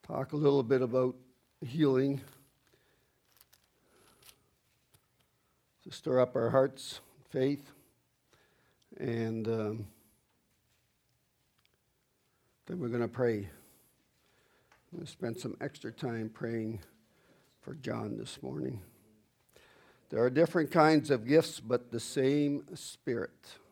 talk a little bit about healing to stir up our hearts, faith, and then we're going to pray. I'm going to spend some extra time praying for John this morning. There are different kinds of gifts, but the same Spirit.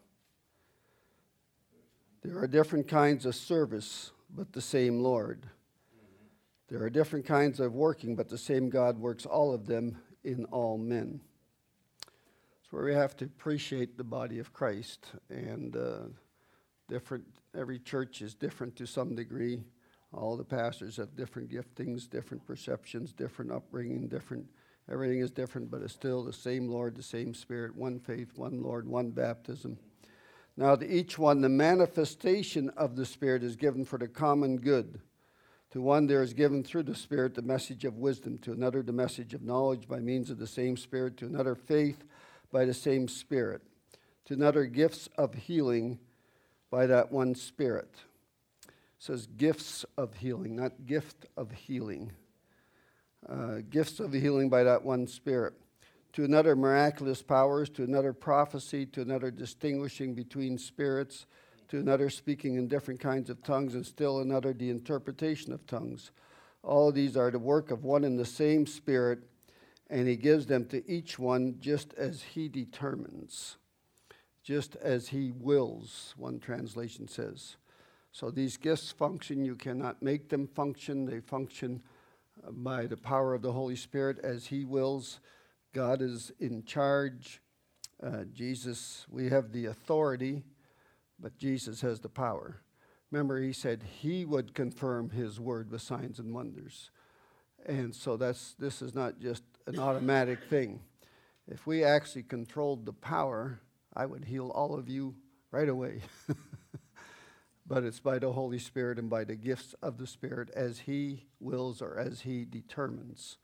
There are different kinds of service, but the same Lord. There are different kinds of working, but the same God works all of them in all men. That's where we have to appreciate the body of Christ. And every church is different to some degree. All the pastors have different giftings, different perceptions, different upbringing, everything is different, but it's still the same Lord, the same Spirit, one faith, one Lord, one baptism. Now to each one, the manifestation of the Spirit is given for the common good. To one there is given through the Spirit the message of wisdom, to another the message of knowledge by means of the same Spirit, to another faith by the same Spirit, to another gifts of healing by that one Spirit. It says gifts of healing, not gift of healing. Gifts of healing by that one Spirit. To another miraculous powers, to another prophecy, to another distinguishing between spirits, to another speaking in different kinds of tongues, and still another the interpretation of tongues. All of these are the work of one and the same Spirit, and he gives them to each one just as he determines, just as he wills, one translation says. So these gifts function. You cannot make them function. They function by the power of the Holy Spirit as he wills. God is in charge. Jesus, we have the authority, but Jesus has the power. Remember, he said he would confirm his word with signs and wonders. And so this is not just an automatic thing. If we actually controlled the power, I would heal all of you right away. But it's by the Holy Spirit and by the gifts of the Spirit as he wills or as he determines.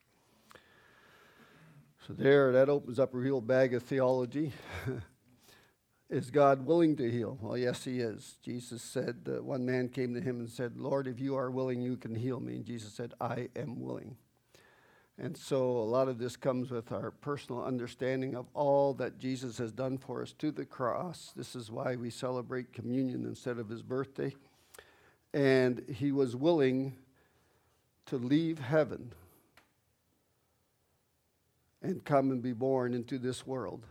So that opens up a real bag of theology. Is God willing to heal? Well, yes, he is. Jesus said, one man came to him and said, Lord, if you are willing, you can heal me. And Jesus said, I am willing. And so a lot of this comes with our personal understanding of all that Jesus has done for us to the cross. This is why we celebrate communion instead of his birthday. And he was willing to leave heaven and come and be born into this world.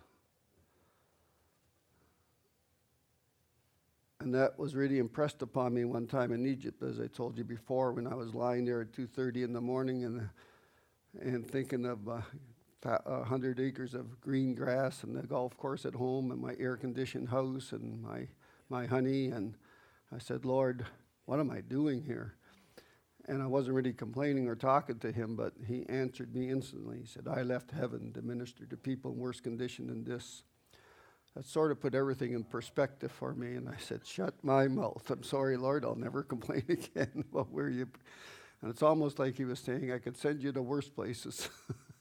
And that was really impressed upon me one time in Egypt, as I told you before, when I was lying there at 2:30 in the morning and thinking of 100 acres of green grass and the golf course at home and my air-conditioned house and my honey. And I said, Lord, what am I doing here? And I wasn't really complaining or talking to him, but he answered me instantly. He said, I left heaven to minister to people in worse condition than this. That sort of put everything in perspective for me. And I said, shut my mouth. I'm sorry, Lord, I'll never complain again about where you... And it's almost like he was saying, I could send you to worse places.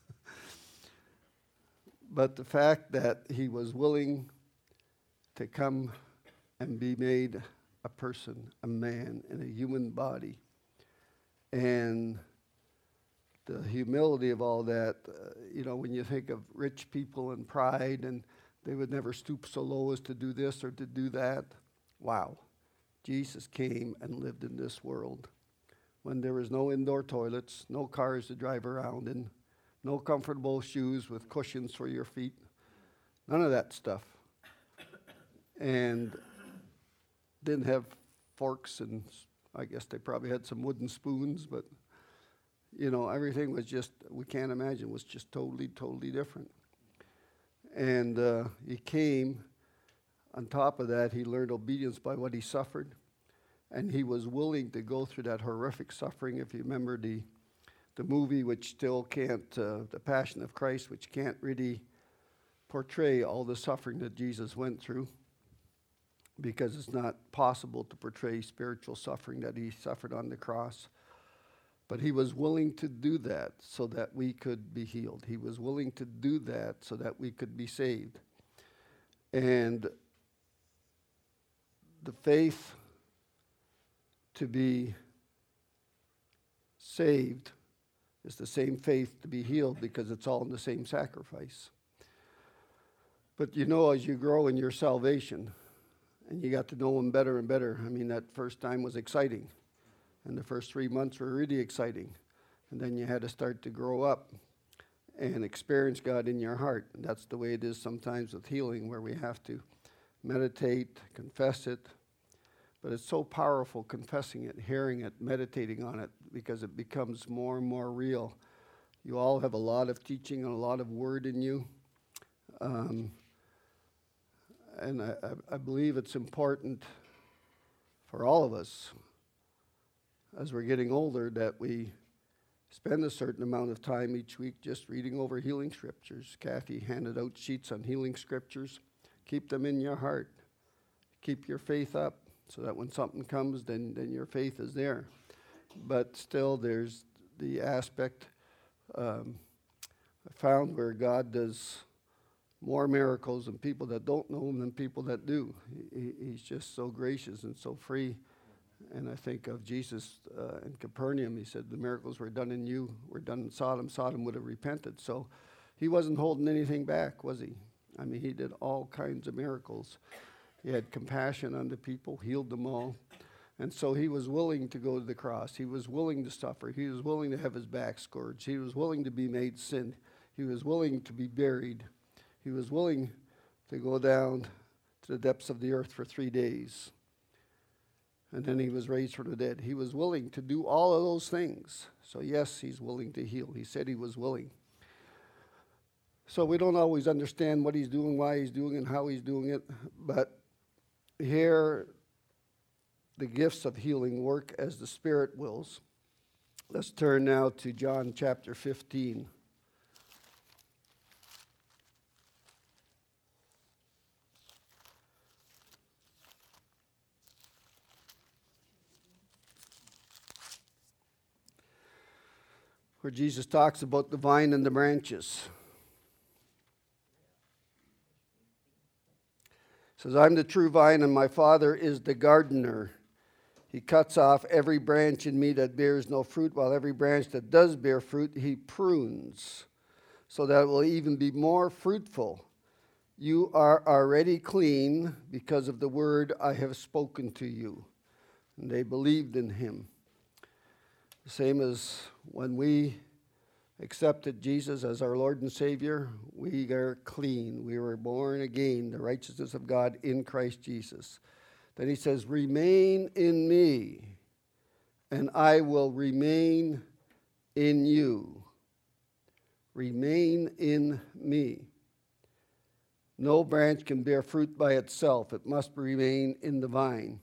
But the fact that he was willing to come and be made a person, a man in a human body, and the humility of all that, when you think of rich people and pride, and they would never stoop so low as to do this or to do that. Wow. Jesus came and lived in this world when there was no indoor toilets, no cars to drive around in, no comfortable shoes with cushions for your feet, none of that stuff. And didn't have forks, and I guess they probably had some wooden spoons, but, everything was just, we can't imagine, was just totally, totally different. And he came, on top of that, he learned obedience by what he suffered. And he was willing to go through that horrific suffering. If you remember the movie, which still can't, The Passion of Christ, which can't really portray all the suffering that Jesus went through, because it's not possible to portray spiritual suffering that he suffered on the cross. But he was willing to do that so that we could be healed. He was willing to do that so that we could be saved. And the faith to be saved, it's the same faith to be healed because it's all in the same sacrifice. But as you grow in your salvation and you got to know Him better and better, that first time was exciting. And the first 3 months were really exciting. And then you had to start to grow up and experience God in your heart. And that's the way it is sometimes with healing, where we have to meditate, confess it. But it's so powerful confessing it, hearing it, meditating on it, because it becomes more and more real. You all have a lot of teaching and a lot of word in you. And I believe it's important for all of us, as we're getting older, that we spend a certain amount of time each week just reading over healing scriptures. Kathy handed out sheets on healing scriptures. Keep them in your heart. Keep your faith up so that when something comes, then your faith is there. But still, there's the aspect I found where God does more miracles in people that don't know Him than people that do. He's just so gracious and so free. And I think of Jesus in Capernaum. He said, the miracles were done in you, were done in Sodom. Sodom would have repented. So He wasn't holding anything back, was He? He did all kinds of miracles. He had compassion on the people, healed them all. And so He was willing to go to the cross. He was willing to suffer. He was willing to have His back scourged. He was willing to be made sin. He was willing to be buried. He was willing to go down to the depths of the earth for 3 days. And then He was raised from the dead. He was willing to do all of those things. So yes, He's willing to heal. He said He was willing. So we don't always understand what He's doing, why He's doing it, and how He's doing it. But here, the gifts of healing work as the Spirit wills. Let's turn now to John chapter 15. Where Jesus talks about the vine and the branches. He says, I'm the true vine, and my Father is the gardener. He cuts off every branch in me that bears no fruit, while every branch that does bear fruit, He prunes, so that it will even be more fruitful. You are already clean because of the word I have spoken to you. And they believed in Him. The same as when we accepted Jesus as our Lord and Savior, we are clean. We were born again, the righteousness of God in Christ Jesus. Then He says, remain in me, and I will remain in you. Remain in me. No branch can bear fruit by itself. It must remain in the vine.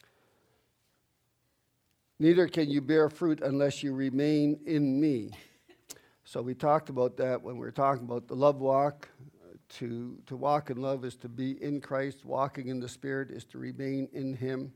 Neither can you bear fruit unless you remain in me. So we talked about that when we were talking about the love walk. To walk in love is to be in Christ. Walking in the Spirit is to remain in Him.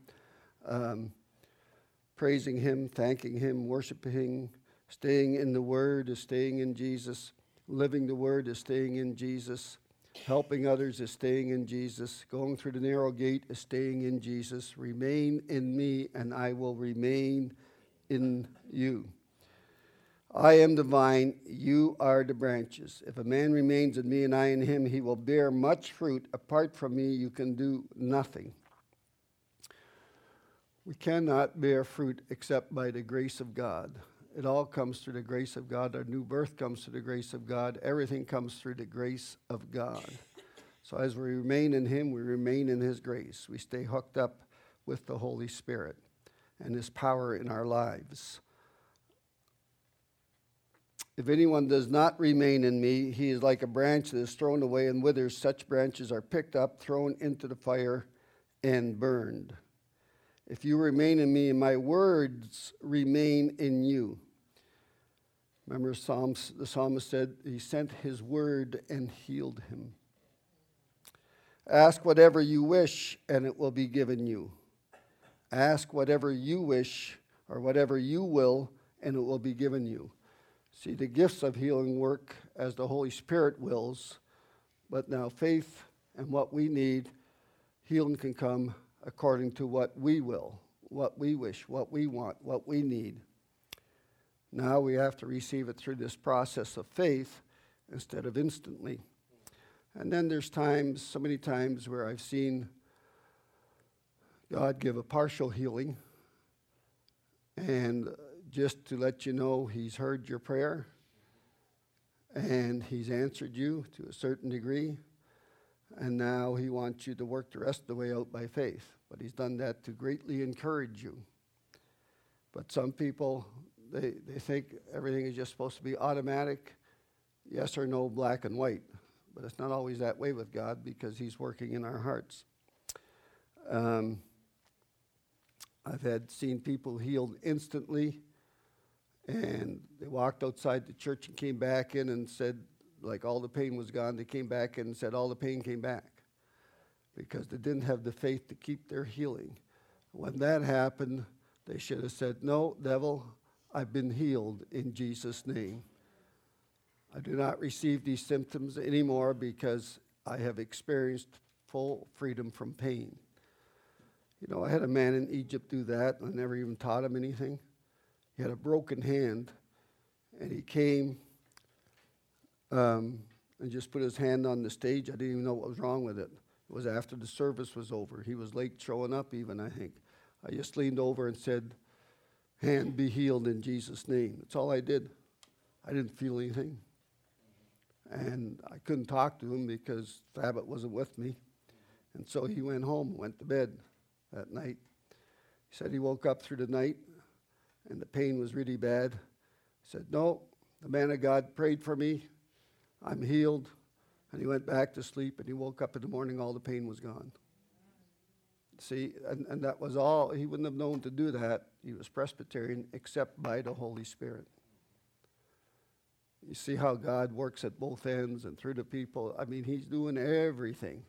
Praising Him, thanking Him, worshiping, staying in the Word is staying in Jesus. Living the Word is staying in Jesus. Helping others is staying in Jesus. Going through the narrow gate is staying in Jesus. Remain in me, and I will remain in you. I am the vine, you are the branches. If a man remains in me and I in him, he will bear much fruit. Apart from me, you can do nothing. We cannot bear fruit except by the grace of God. It all comes through the grace of God. Our new birth comes through the grace of God. Everything comes through the grace of God. So as we remain in Him, we remain in His grace. We stay hooked up with the Holy Spirit and His power in our lives. If anyone does not remain in me, he is like a branch that is thrown away and withers. Such branches are picked up, thrown into the fire, and burned. If you remain in me and my words remain in you. Remember the psalmist said He sent His word and healed him. Ask whatever you wish and it will be given you. Ask whatever you wish or whatever you will and it will be given you. See, the gifts of healing work as the Holy Spirit wills, but now faith and what we need, healing can come according to what we will, what we wish, what we want, what we need. Now we have to receive it through this process of faith instead of instantly. And then there's times, so many times, where I've seen God give a partial healing, and just to let you know He's heard your prayer and He's answered you to a certain degree, and now He wants you to work the rest of the way out by faith. But He's done that to greatly encourage you. But some people, they think everything is just supposed to be automatic, yes or no, black and white. But it's not always that way with God, because He's working in our hearts. I've seen people healed instantly, and they walked outside the church and came back in and said, like, all the pain was gone. They came back in and said all the pain came back because they didn't have the faith to keep their healing. When that happened, they should have said, no, devil, I've been healed in Jesus' name. I do not receive these symptoms anymore because I have experienced full freedom from pain. You know, I had a man in Egypt do that. I never even taught him anything. He had a broken hand, and he came and just put his hand on the stage. I didn't even know what was wrong with it. It was after the service was over. He was late showing up even, I think. I just leaned over and said, hand be healed in Jesus' name. That's all I did. I didn't feel anything. And I couldn't talk to him because Thabit wasn't with me. And so he went home, went to bed that night. He said he woke up through the night and the pain was really bad. He said, no, the man of God prayed for me. I'm healed. And he went back to sleep, and he woke up in the morning, all the pain was gone. See, and that was all. He wouldn't have known to do that. He was Presbyterian, except by the Holy Spirit. You see how God works at both ends and through the people. I mean, He's doing everything.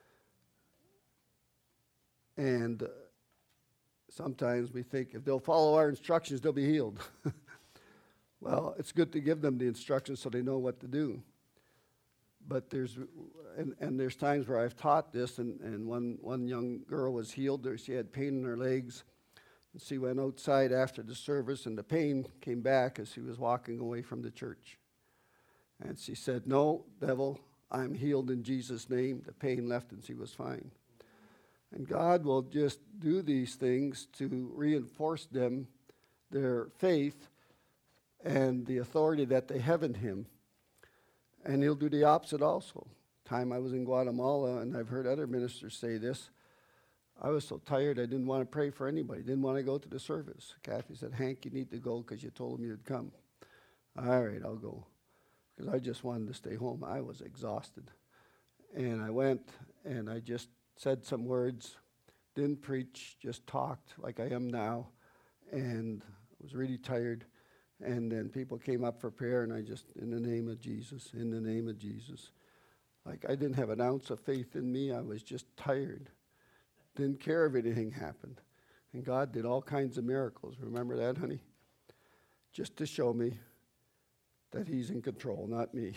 And sometimes we think if they'll follow our instructions, they'll be healed. Well, it's good to give them the instructions so they know what to do. But there's times where I've taught this, and one young girl was healed. She had pain in her legs. And she went outside after the service, and the pain came back as she was walking away from the church. And she said, no, devil, I'm healed in Jesus' name. The pain left, and she was fine. And God will just do these things to reinforce them, their faith, and the authority that they have in Him. And He'll do the opposite also. Time I was in Guatemala, and I've heard other ministers say this, I was so tired I didn't want to pray for anybody, didn't want to go to the service. Kathy said, Hank, you need to go because you told him you'd come. All right, I'll go. Because I just wanted to stay home. I was exhausted. And I went, and I just said some words, didn't preach, just talked like I am now, and I was really tired. And then people came up for prayer, and I just, in the name of Jesus, in the name of Jesus. Like I didn't have an ounce of faith in me. I was just tired. Didn't care if anything happened. And God did all kinds of miracles. Remember that, honey? Just to show me that He's in control, not me.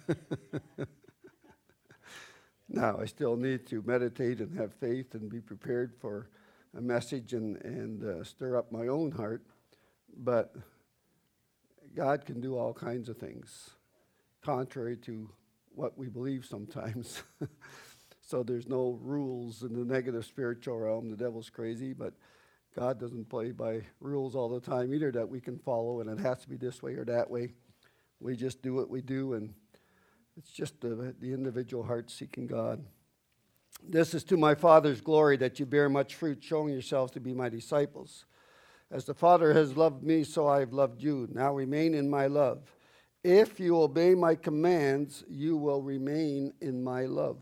Now, I still need to meditate and have faith and be prepared for a message and stir up my own heart. But God can do all kinds of things, contrary to what we believe sometimes. So there's no rules in the negative spiritual realm. The devil's crazy, but God doesn't play by rules all the time either that we can follow, and it has to be this way or that way. We just do what we do, and it's just the individual heart seeking God. This is to my Father's glory that you bear much fruit, showing yourselves to be my disciples. As the Father has loved me, so I have loved you. Now remain in my love. If you obey my commands, you will remain in my love.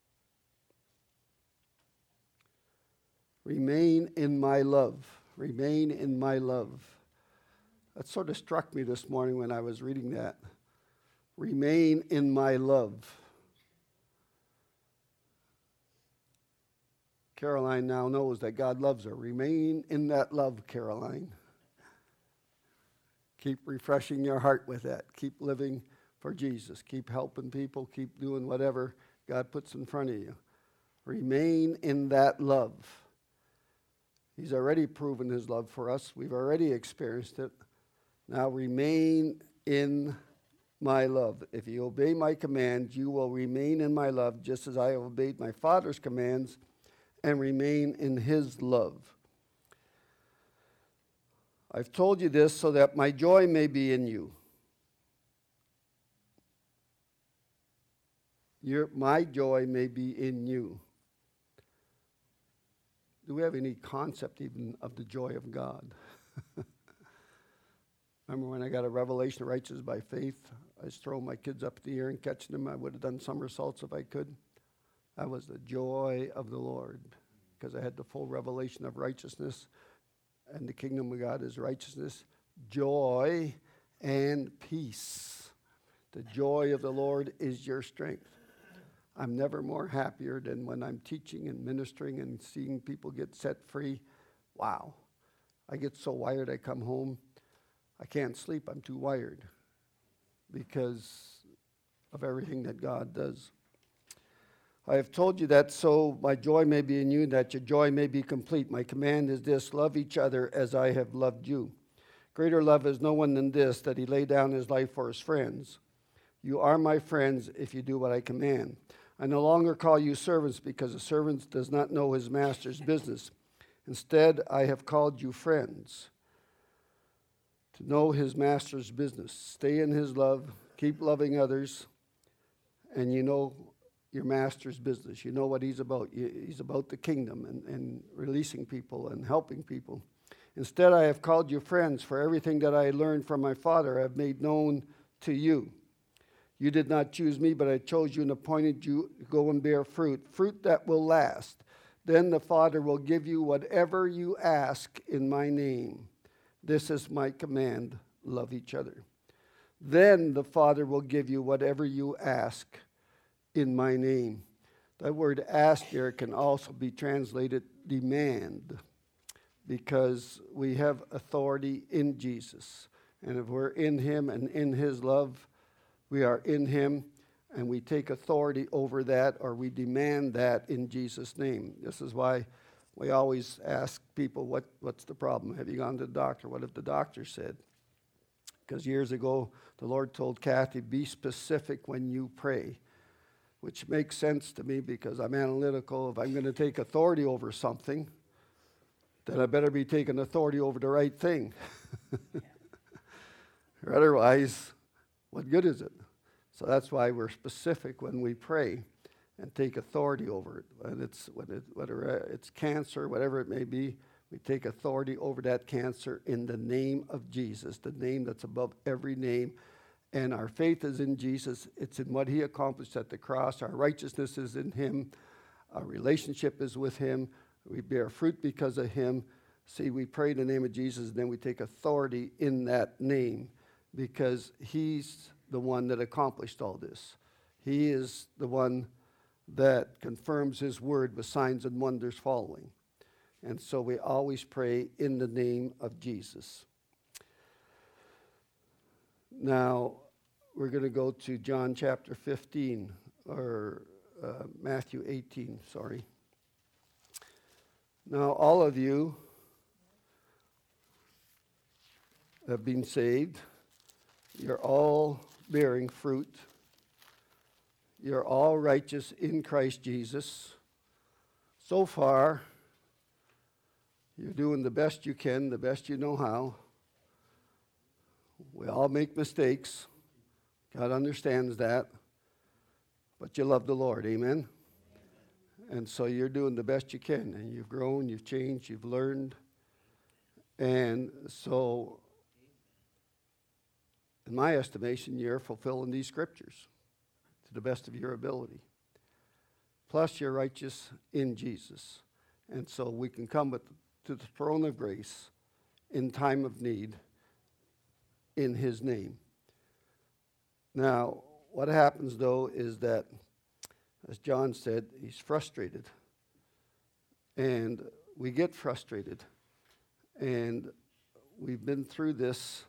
Remain in my love. Remain in my love. That sort of struck me this morning when I was reading that. Remain in my love. Caroline now knows that God loves her. Remain in that love, Caroline. Keep refreshing your heart with that. Keep living for Jesus. Keep helping people. Keep doing whatever God puts in front of you. Remain in that love. He's already proven His love for us. We've already experienced it. Now remain in my love. If you obey my commands, you will remain in my love, just as I have obeyed my Father's commands and remain in his love. I've told you this so that my joy may be in you. My joy may be in you. Do we have any concept even of the joy of God? Remember when I got a revelation of righteousness by faith? I was throwing my kids up in the air and catching them. I would have done somersaults if I could. That was the joy of the Lord, because I had the full revelation of righteousness, and the kingdom of God is righteousness, joy, and peace. The joy of the Lord is your strength. I'm never more happier than when I'm teaching and ministering and seeing people get set free. Wow. I get so wired, I come home, I can't sleep. I'm too wired because of everything that God does. I have told you that so my joy may be in you, that your joy may be complete. My command is this: love each other as I have loved you. Greater love is no one than this, that he lay down his life for his friends. You are my friends if you do what I command. I no longer call you servants, because a servant does not know his master's business. Instead, I have called you friends, to know his master's business. Stay in his love, keep loving others, and you know your master's business. You know what he's about. He's about the kingdom and releasing people and helping people. Instead, I have called you friends, for everything that I learned from my Father I have made known to you. You did not choose me, but I chose you and appointed you to go and bear fruit, fruit that will last. Then the Father will give you whatever you ask in my name. This is my command: love each other. Then the Father will give you whatever you ask in my name. That word ask here can also be translated demand, because we have authority in Jesus. And if we're in him and in his love, we are in him, and we take authority over that, or we demand that in Jesus' name. This is why we always ask people, what's the problem? Have you gone to the doctor? What if the doctor said? Because years ago, the Lord told Kathy, be specific when you pray, which makes sense to me because I'm analytical. If I'm going to take authority over something, then I better be taking authority over the right thing. Or otherwise, what good is it? So that's why we're specific when we pray and take authority over it. Whether it's cancer, whatever it may be, we take authority over that cancer in the name of Jesus, the name that's above every name. And our faith is in Jesus. It's in what he accomplished at the cross. Our righteousness is in him. Our relationship is with him. We bear fruit because of him. See, we pray in the name of Jesus, and then we take authority in that name, because he's the one that accomplished all this. He is the one that confirms his word with signs and wonders following. And so we always pray in the name of Jesus. Now, we're going to go to John chapter 15, or Matthew 18, sorry. Now, all of you have been saved. You're all bearing fruit. You're all righteous in Christ Jesus. So far, you're doing the best you can, the best you know how. We all make mistakes. God understands that. But you love the Lord, amen? And so you're doing the best you can, and you've grown, you've changed, you've learned. And so, in my estimation, you're fulfilling these scriptures to the best of your ability. Plus, you're righteous in Jesus. And so we can come to the throne of grace in time of need in his name. Now, what happens, though, is that, as John said, he's frustrated. And we get frustrated. And we've been through this.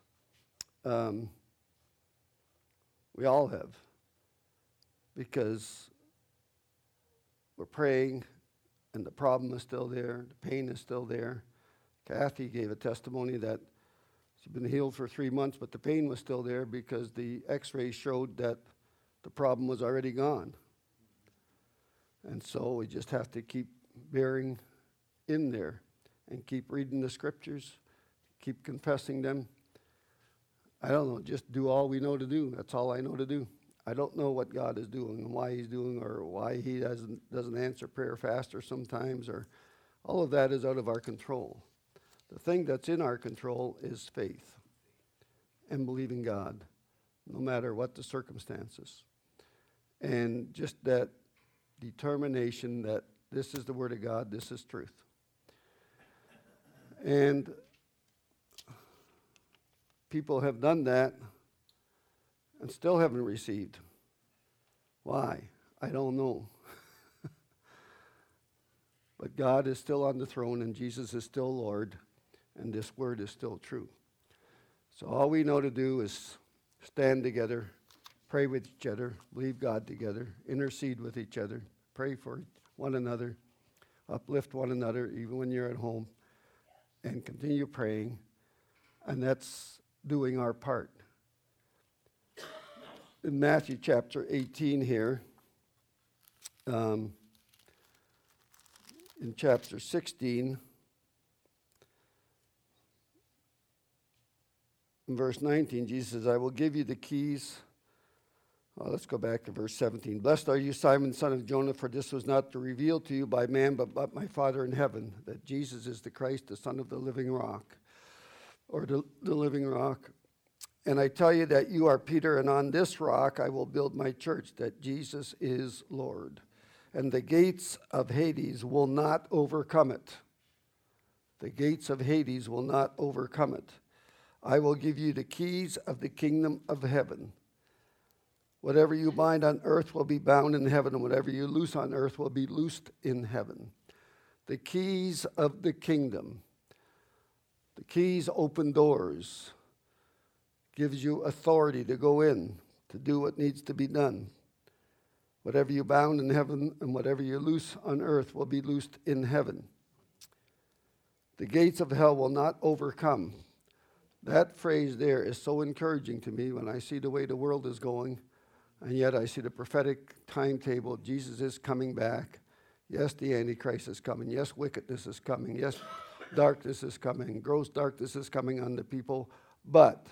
We all have. Because we're praying, and the problem is still there. The pain is still there. Kathy gave a testimony that She'd been healed for 3 months, but the pain was still there because the x-rays showed that the problem was already gone. And so we just have to keep bearing in there and keep reading the scriptures, keep confessing them. I don't know, just do all we know to do. That's all I know to do. I don't know what God is doing and why he's doing, or why he doesn't answer prayer faster sometimes, or all of that is out of our control. The thing that's in our control is faith and believing God, no matter what the circumstances. And just that determination that this is the Word of God, this is truth. And people have done that and still haven't received. Why? I don't know. But God is still on the throne, and Jesus is still Lord, and this word is still true. So all we know to do is stand together, pray with each other, believe God together, intercede with each other, pray for one another, uplift one another, even when you're at home, and continue praying. And that's doing our part. In Matthew chapter 18 here, in chapter 16, in verse 19, Jesus says, I will give you the keys. Let's go back to verse 17. Blessed are you, Simon, son of Jonah, for this was not revealed to you by man, but my Father in heaven, that Jesus is the Christ, the Son of the living rock, or the living rock. And I tell you that you are Peter, and on this rock I will build my church, that Jesus is Lord. And the gates of Hades will not overcome it. The gates of Hades will not overcome it. I will give you the keys of the kingdom of heaven. Whatever you bind on earth will be bound in heaven, and whatever you loose on earth will be loosed in heaven. The keys of the kingdom. The keys open doors. Gives you authority to go in, to do what needs to be done. Whatever you bound in heaven and whatever you loose on earth will be loosed in heaven. The gates of hell will not overcome. That phrase there is so encouraging to me when I see the way the world is going, and yet I see the prophetic timetable. Jesus is coming back. Yes, the Antichrist is coming. Yes, wickedness is coming. Yes, darkness is coming. Gross darkness is coming on the people. But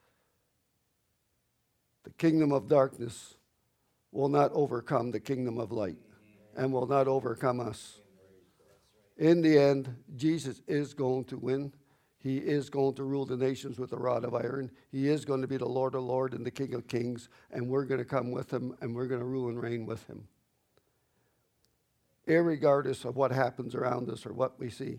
the kingdom of darkness will not overcome the kingdom of light and will not overcome us. In the end, Jesus is going to win. He is going to rule the nations with a rod of iron. He is going to be the Lord of lords and the King of kings, and we're going to come with him, and we're going to rule and reign with him, irregardless of what happens around us or what we see.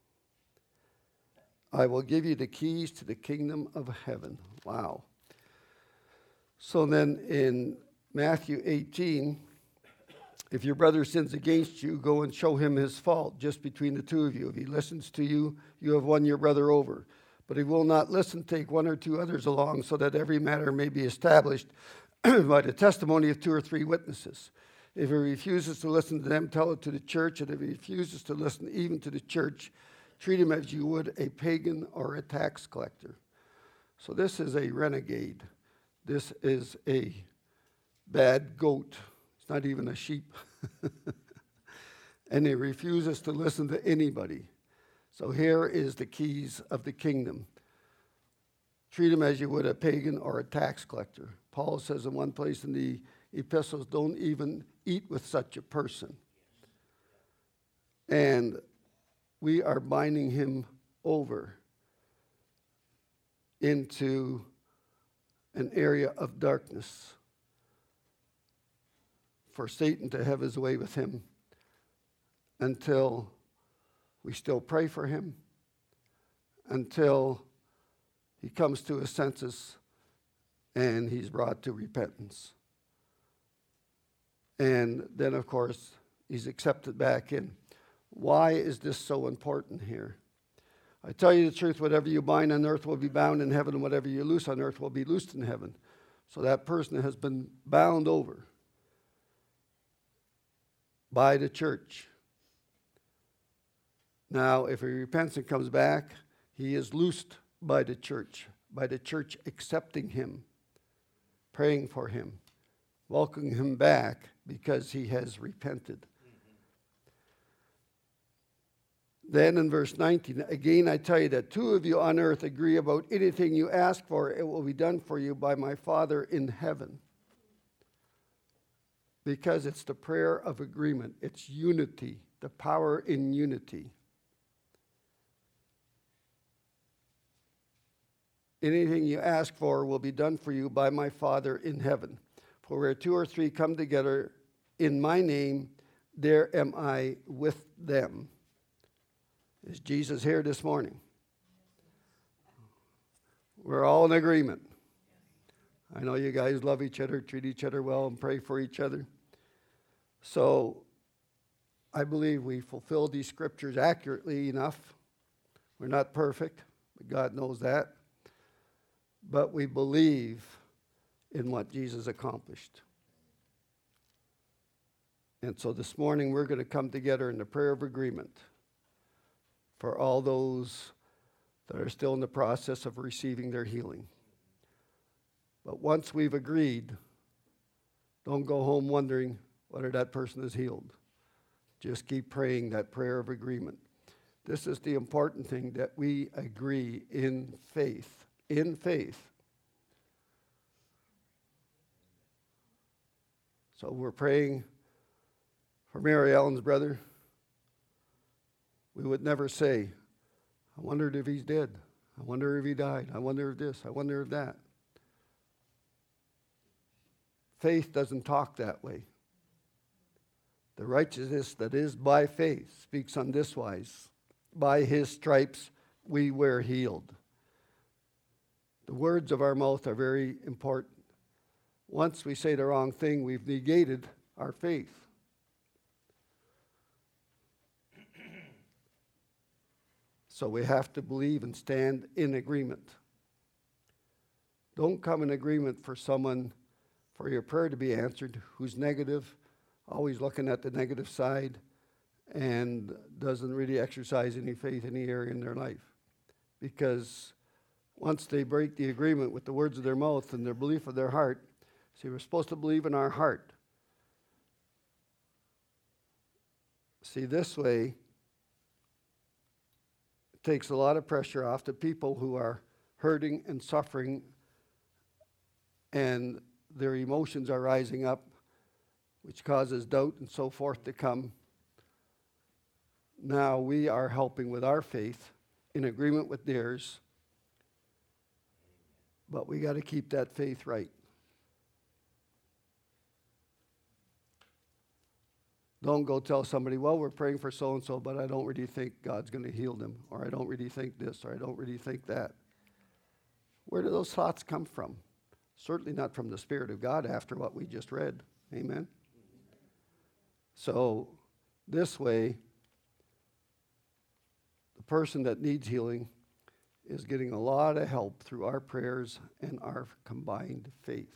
I will give you the keys to the kingdom of heaven. Wow. So then in Matthew 18, if your brother sins against you, go and show him his fault just between the two of you. If he listens to you, you have won your brother over. But if he will not listen, take one or two others along, so that every matter may be established by the testimony of 2 or 3 witnesses. If he refuses to listen to them, tell it to the church. And if he refuses to listen even to the church, treat him as you would a pagan or a tax collector. So this is a renegade. This is a bad goat. It's not even a sheep. And he refuses to listen to anybody. So here is the keys of the kingdom. Treat him as you would a pagan or a tax collector. Paul says in one place in the epistles, don't even eat with such a person. And we are binding him over into an area of darkness for Satan to have his way with him until we still pray for him, until he comes to his senses and he's brought to repentance. And then, of course, he's accepted back in. Why is this so important here? I tell you the truth, whatever you bind on earth will be bound in heaven, and whatever you loose on earth will be loosed in heaven. So that person has been bound over by the church. Now, if he repents and comes back, he is loosed by the church accepting him, praying for him, welcoming him back because he has repented. Then in verse 19, again I tell you that two of you on earth agree about anything you ask for, it will be done for you by my Father in heaven. Because it's the prayer of agreement. It's unity, the power in unity. Anything you ask for will be done for you by my Father in heaven. For where two or three come together in my name, there am I with them. Is Jesus here this morning? We're all in agreement. I know you guys love each other, treat each other well, and pray for each other. So I believe we fulfill these scriptures accurately enough. We're not perfect, but God knows that. But we believe in what Jesus accomplished. And so this morning we're going to come together in the prayer of agreement for all those that are still in the process of receiving their healing. But once we've agreed, don't go home wondering whether that person is healed. Just keep praying that prayer of agreement. This is the important thing, that we agree in faith. In faith. So we're praying for Mary Ellen's brother. We would never say, I wondered if he's dead. I wonder if he died. I wonder if this. I wonder if that. Faith doesn't talk that way. The righteousness that is by faith speaks on this wise. By his stripes we were healed. The words of our mouth are very important. Once we say the wrong thing, we've negated our faith. So we have to believe and stand in agreement. Don't come in agreement for someone, for your prayer to be answered, who's negative, always looking at the negative side, and doesn't really exercise any faith in any area in their life. Because once they break the agreement with the words of their mouth and their belief of their heart, see, we're supposed to believe in our heart. See, this way, it takes a lot of pressure off the people who are hurting and suffering, and their emotions are rising up, which causes doubt and so forth to come. Now we are helping with our faith in agreement with theirs, but we got to keep that faith right. Don't go tell somebody, well, we're praying for so-and-so, but I don't really think God's going to heal them, or I don't really think this, or I don't really think that. Where do those thoughts come from? Certainly not from the Spirit of God after what we just read. Amen? So this way, the person that needs healing is getting a lot of help through our prayers and our combined faith.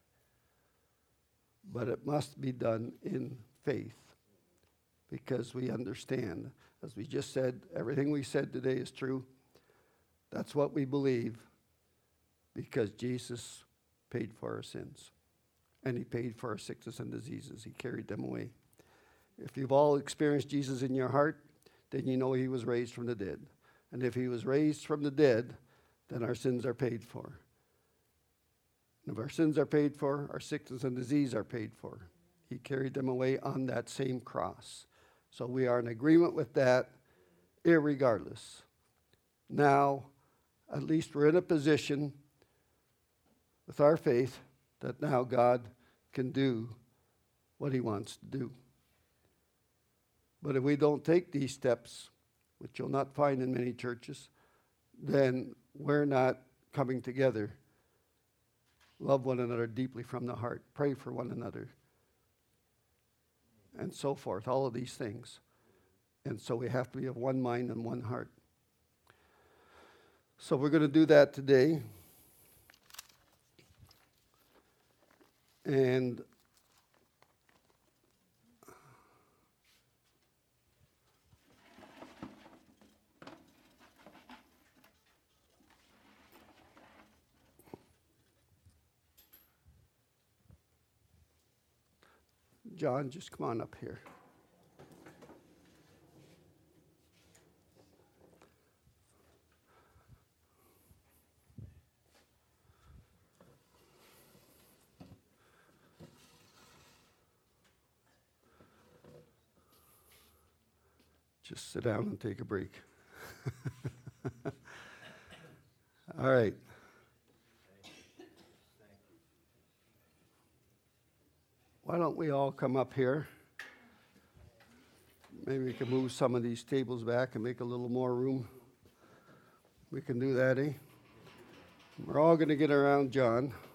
But it must be done in faith, because we understand, as we just said, everything we said today is true. That's what we believe, because Jesus paid for our sins, and he paid for our sickness and diseases. He carried them away. If you've all experienced Jesus in your heart, then you know he was raised from the dead. And if he was raised from the dead, then our sins are paid for. And if our sins are paid for, our sickness and disease are paid for. He carried them away on that same cross. So we are in agreement with that, irregardless. Now, at least we're in a position with our faith that now God can do what he wants to do. But if we don't take these steps, which you'll not find in many churches, then we're not coming together. Love one another deeply from the heart. Pray for one another. And so forth, all of these things. And so we have to be of one mind and one heart. So we're going to do that today. And John, just come on up here. Just sit down and take a break. All right. Why don't we all come up here? Maybe we can move some of these tables back and make a little more room. We can do that, eh? We're all going to get around John.